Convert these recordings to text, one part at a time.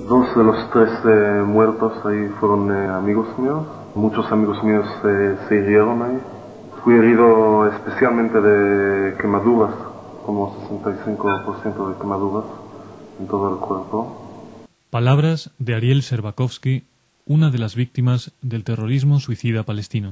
Dos de los tres muertos ahí fueron amigos míos. Muchos amigos míos se hirieron ahí. Fui herido especialmente de quemaduras, como 65% de quemaduras en todo el cuerpo. Palabras de Ariel Serbakovsky, una de las víctimas del terrorismo suicida palestino.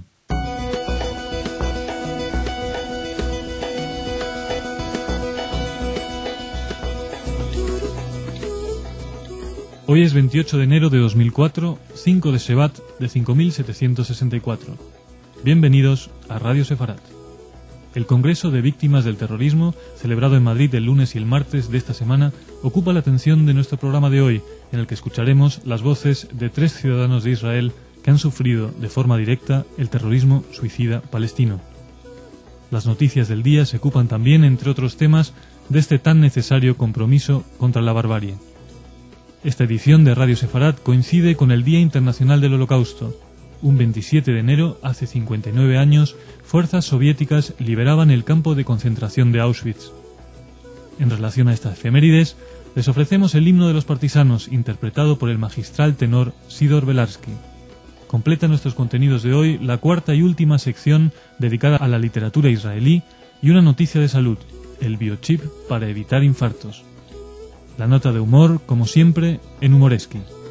Hoy es 28 de enero de 2004, 5 de Shevat de 5764. Bienvenidos a Radio Sefarat. El Congreso de Víctimas del Terrorismo, celebrado en Madrid el lunes y el martes de esta semana, ocupa la atención de nuestro programa de hoy, en el que escucharemos las voces de 3 ciudadanos de Israel que han sufrido de forma directa el terrorismo suicida palestino. Las noticias del día se ocupan también, entre otros temas, de este tan necesario compromiso contra la barbarie. Esta edición de Radio Sefarat coincide con el Día Internacional del Holocausto. Un 27 de enero, hace 59 años, fuerzas soviéticas liberaban el campo de concentración de Auschwitz. En relación a estas efemérides, les ofrecemos el himno de los partisanos, interpretado por el magistral tenor Sidor Belarsky. Completa nuestros contenidos de hoy la cuarta y última sección dedicada a la literatura israelí y una noticia de salud, el biochip para evitar infartos. La nota de humor, como siempre, en Humoresky.